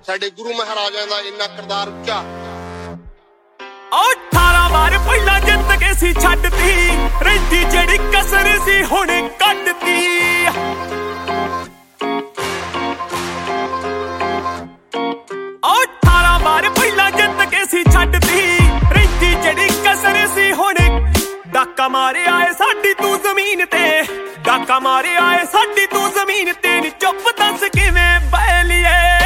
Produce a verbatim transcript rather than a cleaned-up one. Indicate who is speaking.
Speaker 1: ਸਾਡੇ ਗੁਰੂ ਮਹਾਰਾਜਾਂ ਦਾ ਇੰਨਾ ਕਿਰਦਾਰ ਉੱਚਾ।
Speaker 2: ਉਹ ਅਠਾਰਾਂ ਵਾਰ ਪਹਿਲਾਂ ਜਿੱਤ ਕੇ ਸੀ ਛੱਡਤੀ, ਰਹਿੰਦੀ ਜਿਹੜੀ ਕਸਰ ਸੀ ਹੁਣ ਕੱਢਤੀ। ਉਹ ਅਠਾਰਾਂ ਵਾਰ ਪਹਿਲਾਂ ਜਿੱਤ ਕੇ ਸੀ ਛੱਡਤੀ, ਰਹਿੰਦੀ ਜਿਹੜੀ ਕਸਰ ਸੀ ਹੁਣ। ਡਾਕਾ ਮਾਰਿਆ ਏ ਸਾਡੀ ਤੂੰ ਜ਼ਮੀਨ ਤੇ, ਡਾਕਾ ਮਾਰਿਆ ਏ ਸਾਡੀ ਤੂੰ ਜ਼ਮੀਨ ਤੇ। ਨੀ ਚੁੱਪ ਦੱਸ ਕਿਵੇਂ ਬਹਿ ਲਈਏ।